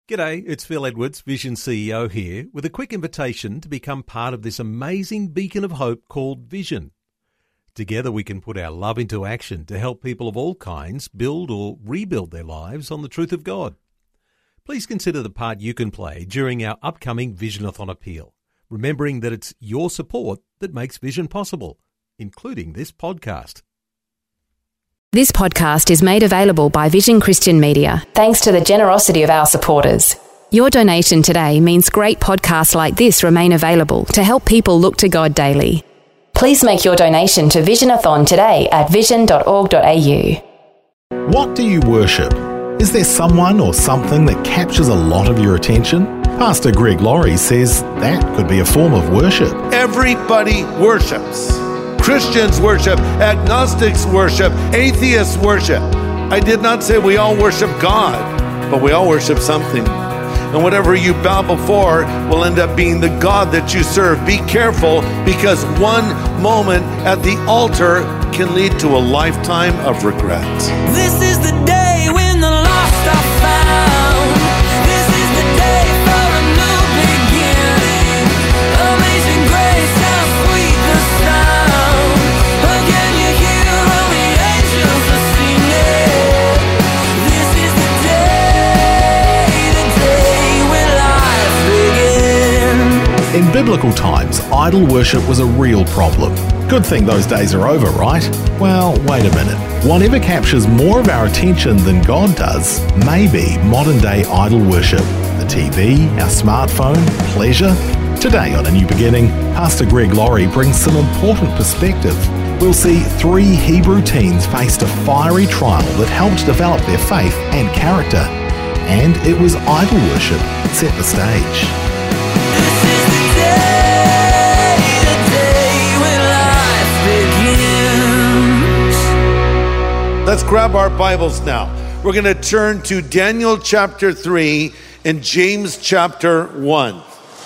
G'day, it's Phil Edwards, Vision CEO here, with a quick invitation to become part of this amazing beacon of hope called Vision. Together we can put our love into action to help people of all kinds build or rebuild their lives on the truth of God. Please consider the part you can play during our upcoming Visionathon appeal, remembering that it's your support that makes Vision possible, including this podcast. This podcast is made available by Vision Christian Media, thanks to the generosity of our supporters. Your donation today means great podcasts like this remain available to help people look to God daily. Please make your donation to Visionathon today at vision.org.au. What do you worship? Is there someone or something that captures a lot of your attention? Pastor Greg Laurie says that could be a form of worship. Everybody worships. Christians worship, agnostics worship, atheists worship. I did not say we all worship God, but we all worship something. And whatever you bow before will end up being the God that you serve. Be careful, because one moment at the altar can lead to a lifetime of regret. This is the day when the lost are found. This is the day for a new beginning. Amazing grace, how sweet the sound. Again you hear all the angels are singing. This is the day when life begins. In biblical times, idol worship was a real problem. Good thing those days are over, right? Well, wait a minute. Whatever captures more of our attention than God does may be modern-day idol worship. The TV, our smartphone, pleasure. Today on A New Beginning, Pastor Greg Laurie brings some important perspective. We'll see 3 Hebrew teens faced a fiery trial that helped develop their faith and character. And it was idol worship that set the stage. This is the day when life begins. Let's grab our Bibles now. We're going to turn to Daniel chapter 3 and James chapter 1.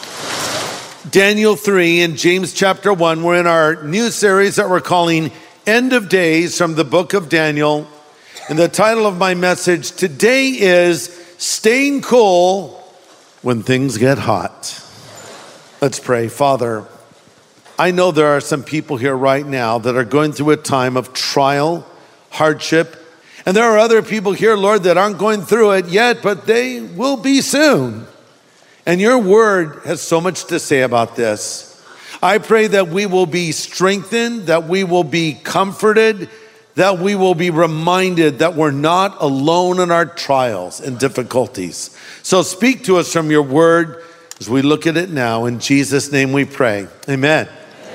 Daniel 3 and James chapter 1. We're in our new series that we're calling End of Days from the book of Daniel. And the title of my message today is Staying Cool When Things Get Hot. Let's pray. Father, I know there are some people here right now that are going through a time of trial, hardship. And there are other people here, Lord, that aren't going through it yet, but they will be soon. And your word has so much to say about this. I pray that we will be strengthened, that we will be comforted, that we will be reminded that we're not alone in our trials and difficulties. So speak to us from your word as we look at it now. In Jesus' name we pray. Amen.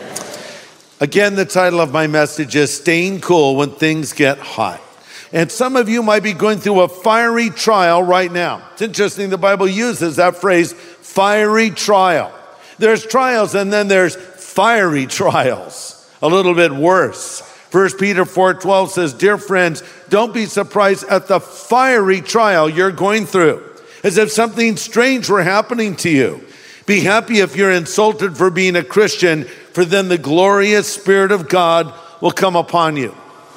Again, the title of my message is Staying Cool When Things Get Hot. And some of you might be going through a fiery trial right now. It's interesting, the Bible uses that phrase, fiery trial. There's trials and then there's fiery trials, a little bit worse. 1 Peter 4:12 says, dear friends, don't be surprised at the fiery trial you're going through, as if something strange were happening to you. Be happy if you're insulted for being a Christian, for then the glorious Spirit of God will come upon you.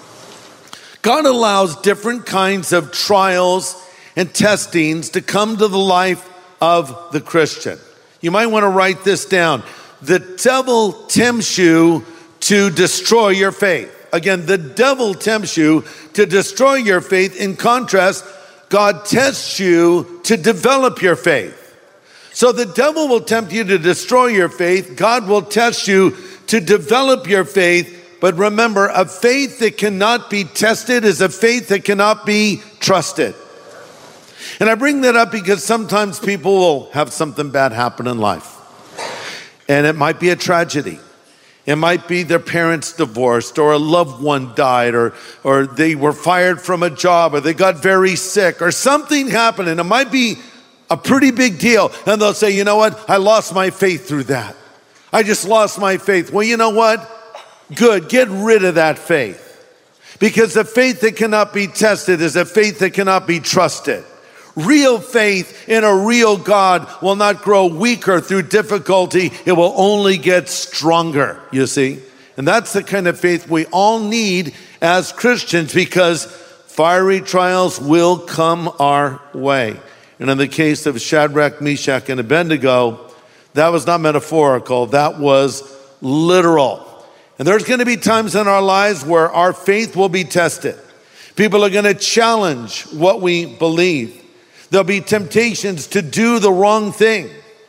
God allows different kinds of trials and testings to come to the life of the Christian. You might want to write this down. The devil tempts you to destroy your faith. Again, the devil tempts you to destroy your faith. In contrast, God tests you to develop your faith. So the devil will tempt you to destroy your faith. God will test you to develop your faith. But remember, a faith that cannot be tested is a faith that cannot be trusted. And I bring that up because sometimes people will have something bad happen in life. And it might be a tragedy. It might be their parents divorced, or a loved one died, or they were fired from a job, or they got very sick, or something happened, and it might be a pretty big deal. And they'll say, you know what? I lost my faith through that. I just lost my faith. Well, you know what? Good, get rid of that faith. Because the faith that cannot be tested is a faith that cannot be trusted. Real faith in a real God will not grow weaker through difficulty. It will only get stronger, you see. And that's the kind of faith we all need as Christians, because fiery trials will come our way. And in the case of Shadrach, Meshach, and Abednego, that was not metaphorical, that was literal. And there's going to be times in our lives where our faith will be tested. People are going to challenge what we believe. There'll be temptations to do the wrong thing.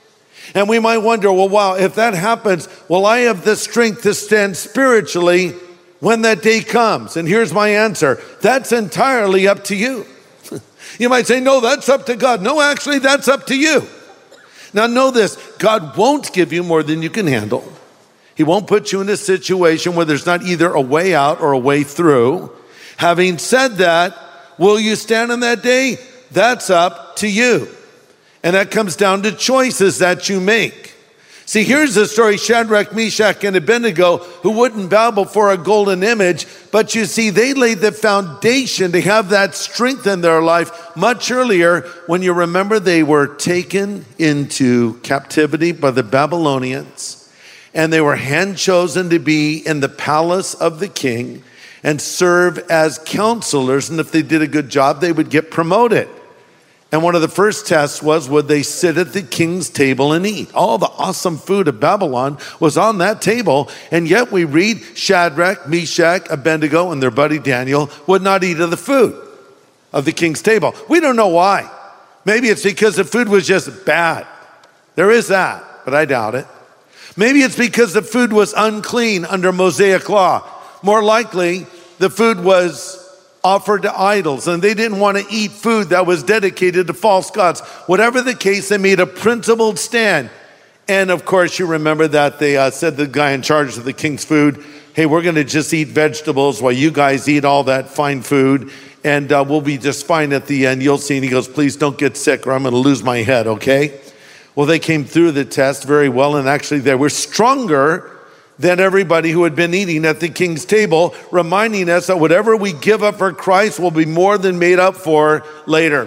And we might wonder, well, wow, if that happens, will I have the strength to stand spiritually when that day comes? And here's my answer. That's entirely up to you. You might say, no, that's up to God. No, actually, that's up to you. Now know this, God won't give you more than you can handle. He won't put you in a situation where there's not either a way out or a way through. Having said that, will you stand on that day? That's up to you. And that comes down to choices that you make. See, here's the story, Shadrach, Meshach, and Abednego, who wouldn't bow before a golden image, but you see, they laid the foundation to have that strength in their life much earlier when you remember they were taken into captivity by the Babylonians, and they were hand-chosen to be in the palace of the king and serve as counselors, and if they did a good job, they would get promoted. And one of the first tests was, would they sit at the king's table and eat? All the awesome food of Babylon was on that table, and yet we read Shadrach, Meshach, Abednego, and their buddy Daniel would not eat of the food of the king's table. We don't know why. Maybe it's because the food was just bad. There is that, but I doubt it. Maybe it's because the food was unclean under Mosaic law. More likely, the food was offered to idols, and they didn't want to eat food that was dedicated to false gods. Whatever the case, they made a principled stand. And of course, you remember that they said to the guy in charge of the king's food, hey, we're going to just eat vegetables while you guys eat all that fine food, and we'll be just fine at the end. You'll see. And he goes, please don't get sick or I'm going to lose my head, okay? Well, they came through the test very well, and actually they were stronger than everybody who had been eating at the king's table, reminding us that whatever we give up for Christ will be more than made up for later.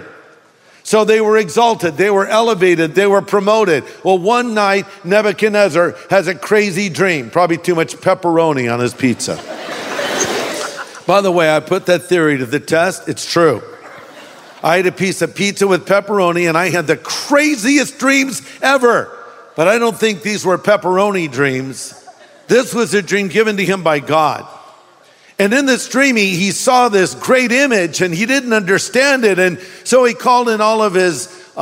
So they were exalted, they were elevated, they were promoted. Well, one night, Nebuchadnezzar has a crazy dream, probably too much pepperoni on his pizza. By the way, I put that theory to the test. It's true. I had a piece of pizza with pepperoni, and I had the craziest dreams ever. But I don't think these were pepperoni dreams. This was a dream given to him by God. And in this dream, he saw this great image and he didn't understand it. And so he called in all of his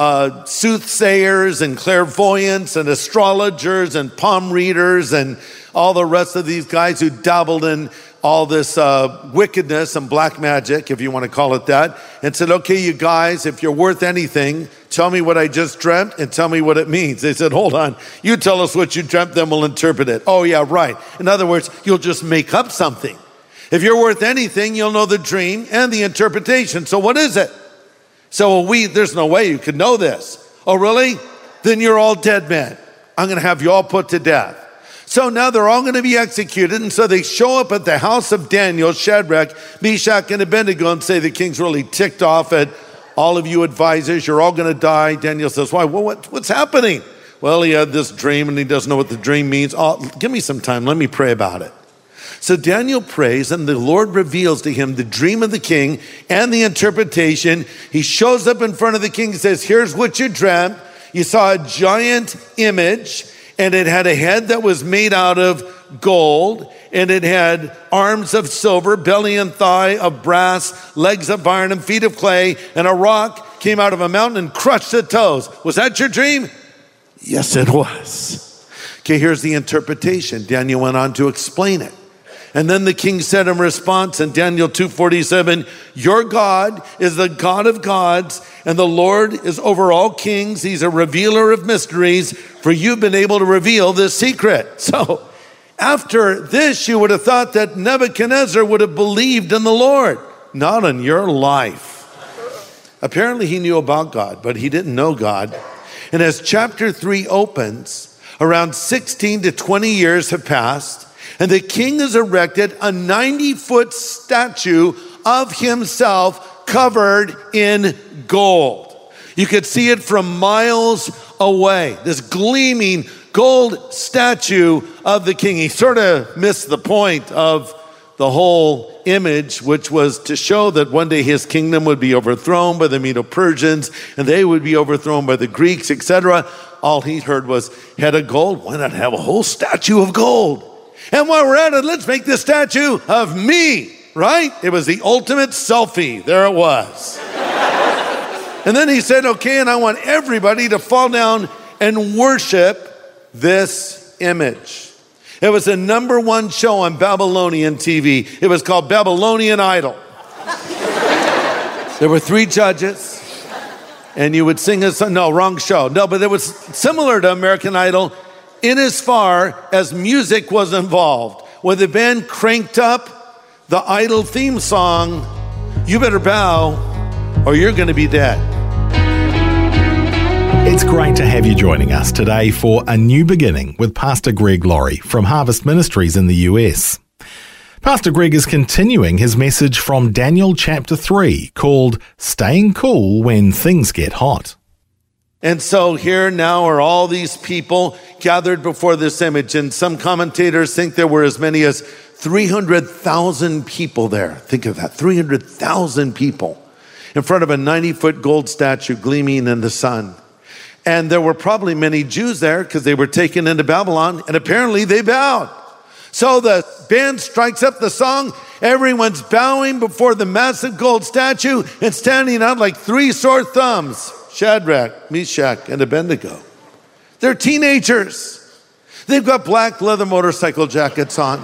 soothsayers and clairvoyants and astrologers and palm readers and all the rest of these guys who dabbled in all this wickedness and black magic, if you want to call it that, and said, okay, you guys, if you're worth anything, tell me what I just dreamt and tell me what it means. They said, hold on, you tell us what you dreamt, then we'll interpret it. Oh yeah, right. In other words, you'll just make up something. If you're worth anything, you'll know the dream and the interpretation. So what is it? So there's no way you could know this. Oh really? Then you're all dead men. I'm going to have you all put to death. So now they're all going to be executed. And so they show up at the house of Daniel, Shadrach, Meshach, and Abednego and say the king's really ticked off at all of you advisors. You're all going to die. Daniel says, why? Well, what's happening? Well, he had this dream and he doesn't know what the dream means. Oh, give me some time. Let me pray about it. So Daniel prays and the Lord reveals to him the dream of the king and the interpretation. He shows up in front of the king and says, here's what you dreamt. You saw a giant image, and it had a head that was made out of gold, and it had arms of silver, belly and thigh of brass, legs of iron, and feet of clay, and a rock came out of a mountain and crushed the toes. Was that your dream? Yes, it was. Okay, here's the interpretation. Daniel went on to explain it. And then the king said in response in Daniel 2:47, your God is the God of gods, and the Lord is over all kings. He's a revealer of mysteries, for you've been able to reveal this secret. So after this, you would have thought that Nebuchadnezzar would have believed in the Lord. Not in your life. Apparently he knew about God, but he didn't know God. And as chapter 3 opens, around 16 to 20 years have passed, and the king has erected a 90-foot statue of himself covered in gold. You could see it from miles away. This gleaming gold statue of the king. He sort of missed the point of the whole image, which was to show that one day his kingdom would be overthrown by the Medo-Persians, and they would be overthrown by the Greeks, etc. All he heard was head of gold. Why not have a whole statue of gold? And while we're at it, let's make the statue of me, right? It was the ultimate selfie. There it was. And then he said, okay, and I want everybody to fall down and worship this image. It was a number one show on Babylonian TV. It was called Babylonian Idol. There were 3 judges, and you would sing a song. No, wrong show. No, but it was similar to American Idol in as far as music was involved. When the band cranked up the Idol theme song, you better bow or you're going to be dead. It's great to have you joining us today for A New Beginning with Pastor Greg Laurie from Harvest Ministries in the US. Pastor Greg is continuing his message from Daniel chapter 3 called Staying Cool When Things Get Hot. And so here now are all these people gathered before this image, and some commentators think there were as many as 300,000 people there. Think of that, 300,000 people in front of a 90-foot gold statue gleaming in the sun. And there were probably many Jews there because they were taken into Babylon, and apparently they bowed. So the band strikes up the song. Everyone's bowing before the massive gold statue and standing out like 3 sore thumbs. Shadrach, Meshach, and Abednego. They're teenagers. They've got black leather motorcycle jackets on,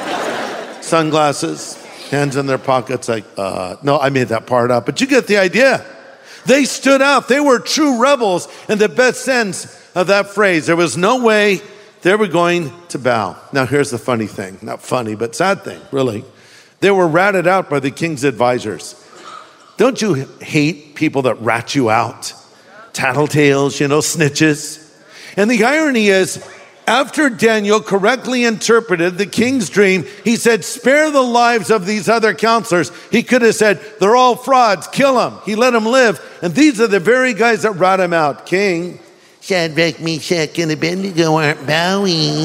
sunglasses, hands in their pockets like, no, I made that part up, but you get the idea. They stood out. They were true rebels in the best sense of that phrase. There was no way they were going to bow. Now, here's the funny thing. Not funny, but sad thing, really. They were ratted out by the king's advisors. Don't you hate people that rat you out? Tattletales, snitches. And the irony is, after Daniel correctly interpreted the king's dream, he said, spare the lives of these other counselors. He could have said, they're all frauds, kill them. He let them live. And these are the very guys that rat him out. King, Shadrach, Meshach, and Abednego aren't bowing.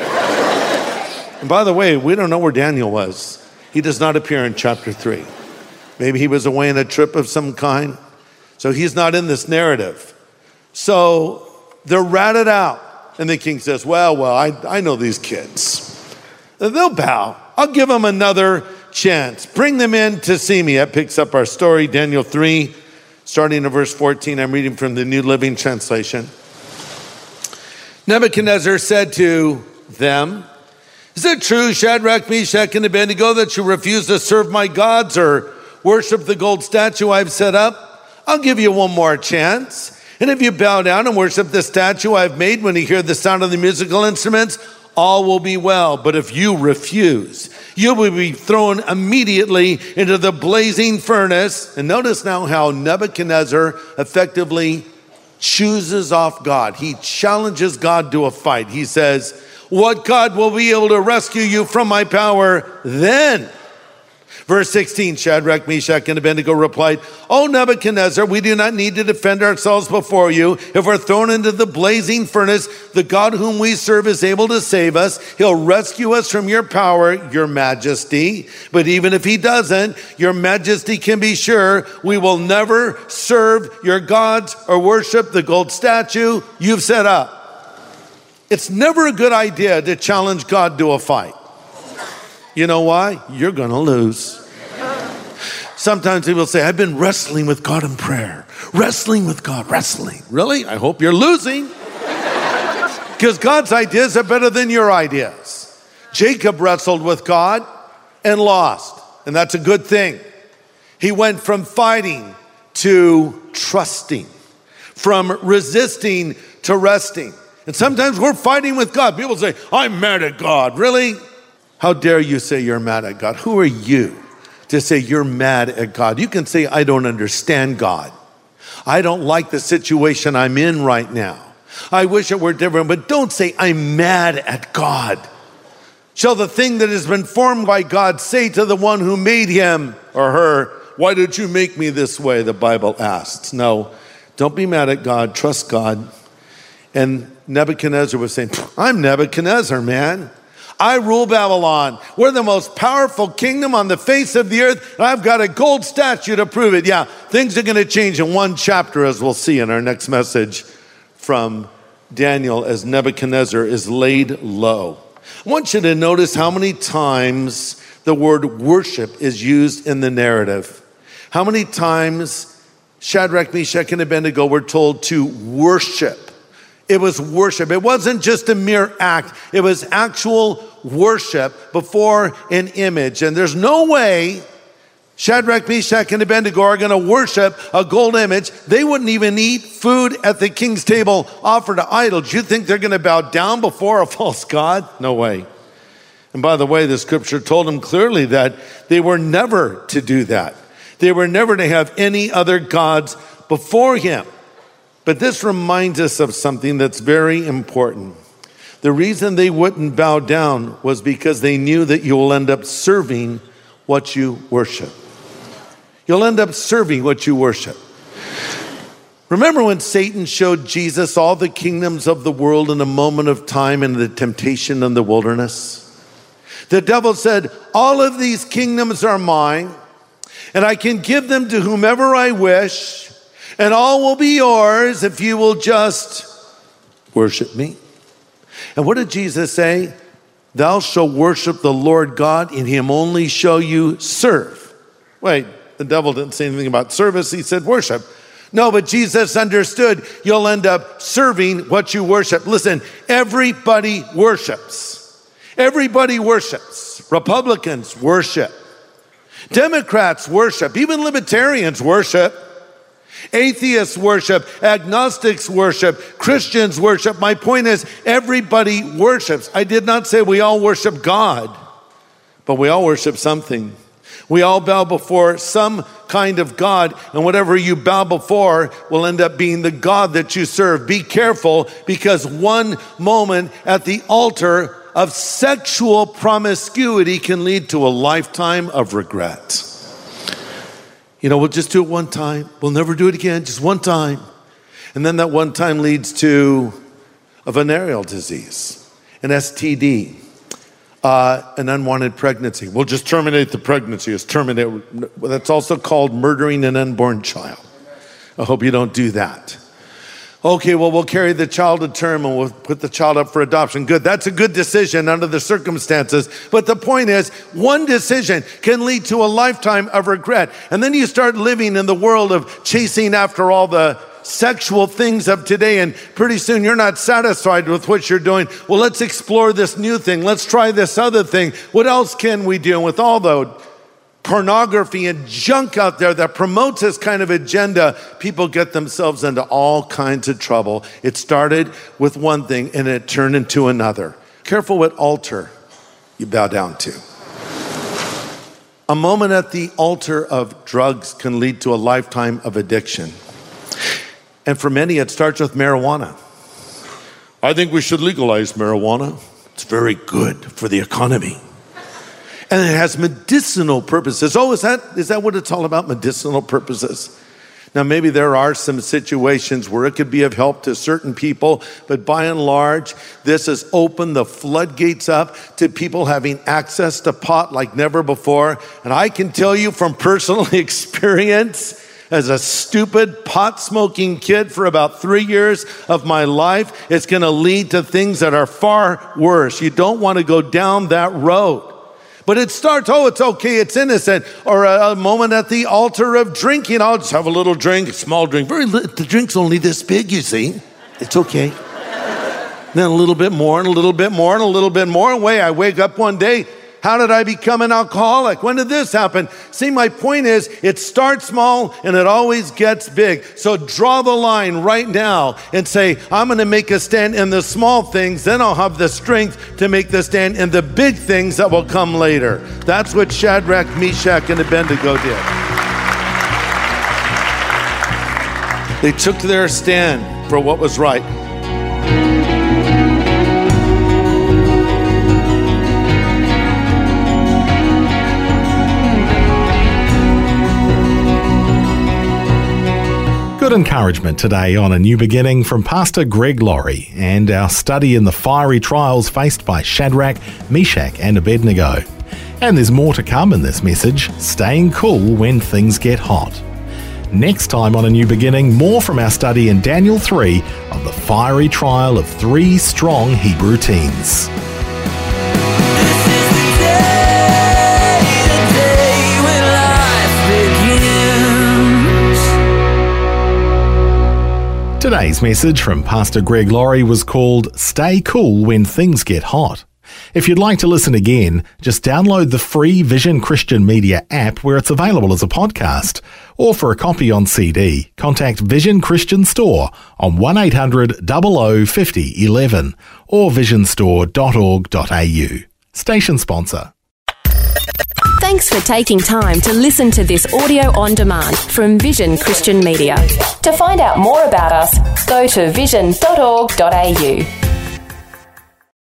And by the way, we don't know where Daniel was. He does not appear in chapter 3. Maybe he was away on a trip of some kind. So he's not in this narrative. So they're ratted out. And the king says, well, I know these kids. They'll bow. I'll give them another chance. Bring them in to see me. That picks up our story, Daniel 3, starting in verse 14. I'm reading from the New Living Translation. Nebuchadnezzar said to them, is it true, Shadrach, Meshach, and Abednego, that you refuse to serve my gods or worship the gold statue I've set up? I'll give you one more chance. And if you bow down and worship the statue I've made when you hear the sound of the musical instruments, all will be well. But if you refuse, you will be thrown immediately into the blazing furnace. And notice now how Nebuchadnezzar effectively chooses off God. He challenges God to a fight. He says, what God will be able to rescue you from my power then? Verse 16, Shadrach, Meshach, and Abednego replied, O Nebuchadnezzar, we do not need to defend ourselves before you. If we're thrown into the blazing furnace, the God whom we serve is able to save us. He'll rescue us from your power, your majesty. But even if he doesn't, your majesty can be sure we will never serve your gods or worship the gold statue you've set up. It's never a good idea to challenge God to a fight. You know why? You're going to lose. Sometimes people say, I've been wrestling with God in prayer. Wrestling with God, wrestling. Really? I hope you're losing. Because God's ideas are better than your ideas. Jacob wrestled with God and lost. And that's a good thing. He went from fighting to trusting. From resisting to resting. And sometimes we're fighting with God. People say, I'm mad at God. Really? How dare you say you're mad at God? Who are you to say you're mad at God? You can say, I don't understand God. I don't like the situation I'm in right now. I wish it were different, but don't say I'm mad at God. Shall the thing that has been formed by God say to the one who made him or her, why did you make me this way? The Bible asks. No, don't be mad at God. Trust God. And Nebuchadnezzar was saying, I'm Nebuchadnezzar, man. I rule Babylon. We're the most powerful kingdom on the face of the earth, and I've got a gold statue to prove it. Yeah, things are going to change in one chapter, as we'll see in our next message from Daniel, as Nebuchadnezzar is laid low. I want you to notice how many times the word worship is used in the narrative. How many times Shadrach, Meshach, and Abednego were told to worship. It was worship. It wasn't just a mere act. It was actual worship before an image. And there's no way Shadrach, Meshach, and Abednego are going to worship a gold image. They wouldn't even eat food at the king's table offered to idols. You think they're going to bow down before a false god? No way. And by the way, the scripture told them clearly that they were never to do that. They were never to have any other gods before him. But this reminds us of something that's very important. The reason they wouldn't bow down was because they knew that you will end up serving what you worship. You'll end up serving what you worship. Remember when Satan showed Jesus all the kingdoms of the world in a moment of time in the temptation in the wilderness? The devil said, all of these kingdoms are mine, and I can give them to whomever I wish, and all will be yours if you will just worship me. And what did Jesus say? Thou shalt worship the Lord God, and him only shall you serve. Wait, the devil didn't say anything about service. He said worship. No, but Jesus understood you'll end up serving what you worship. Listen, everybody worships. Everybody worships. Republicans worship. Democrats worship. Even libertarians worship. Atheists worship. Agnostics worship. Christians worship. My point is, everybody worships. I did not say we all worship God, but we all worship something. We all bow before some kind of God, and whatever you bow before will end up being the God that you serve. Be careful, because one moment at the altar of sexual promiscuity can lead to a lifetime of regret. You know, we'll just do it one time. We'll never do it again, just one time. And then that one time leads to a venereal disease, an STD, an unwanted pregnancy. We'll just terminate the pregnancy. It's terminated. That's also called murdering an unborn child. I hope you don't do that. Okay, well, we'll carry the child to term and we'll put the child up for adoption. Good, that's a good decision under the circumstances. But the point is, one decision can lead to a lifetime of regret. And then you start living in the world of chasing after all the sexual things of today, and pretty soon you're not satisfied with what you're doing. Well, let's explore this new thing. Let's try this other thing. What else can we do? And with all the pornography and junk out there that promotes this kind of agenda, people get themselves into all kinds of trouble. It started with one thing and it turned into another. Careful what altar you bow down to. A moment at the altar of drugs can lead to a lifetime of addiction. And for many, it starts with marijuana. I think we should legalize marijuana. It's very good for the economy. And it has medicinal purposes. Oh, is that what it's all about, medicinal purposes? Now, maybe there are some situations where it could be of help to certain people, but by and large, this has opened the floodgates up to people having access to pot like never before. And I can tell you from personal experience, as a stupid pot-smoking kid for about 3 years of my life, it's going to lead to things that are far worse. You don't want to go down that road. But it starts, oh, it's okay, it's innocent. Or a moment at the altar of drinking. I'll just have a little drink, a small drink. The drink's only this big, you see. It's okay. Then a little bit more and a little bit more and a little bit more. And I wake up one day. How did I become an alcoholic? When did this happen? See, my point is, it starts small and it always gets big. So draw the line right now and say, I'm going to make a stand in the small things, then I'll have the strength to make the stand in the big things that will come later. That's what Shadrach, Meshach, and Abednego did. They took their stand for what was right. Good encouragement today on A New Beginning from Pastor Greg Laurie and our study in the fiery trials faced by Shadrach, Meshach and Abednego. And there's more to come in this message, staying cool when things get hot. Next time on A New Beginning, more from our study in Daniel 3 of the fiery trial of 3 strong Hebrew teens. Today's message from Pastor Greg Laurie was called Stay Cool When Things Get Hot. If you'd like to listen again, just download the free Vision Christian Media app where it's available as a podcast. Or for a copy on CD, contact Vision Christian Store on 1800 00 50 11 or visionstore.org.au. Station sponsor. Thanks for taking time to listen to this audio on demand from Vision Christian Media. To find out more about us, go to vision.org.au.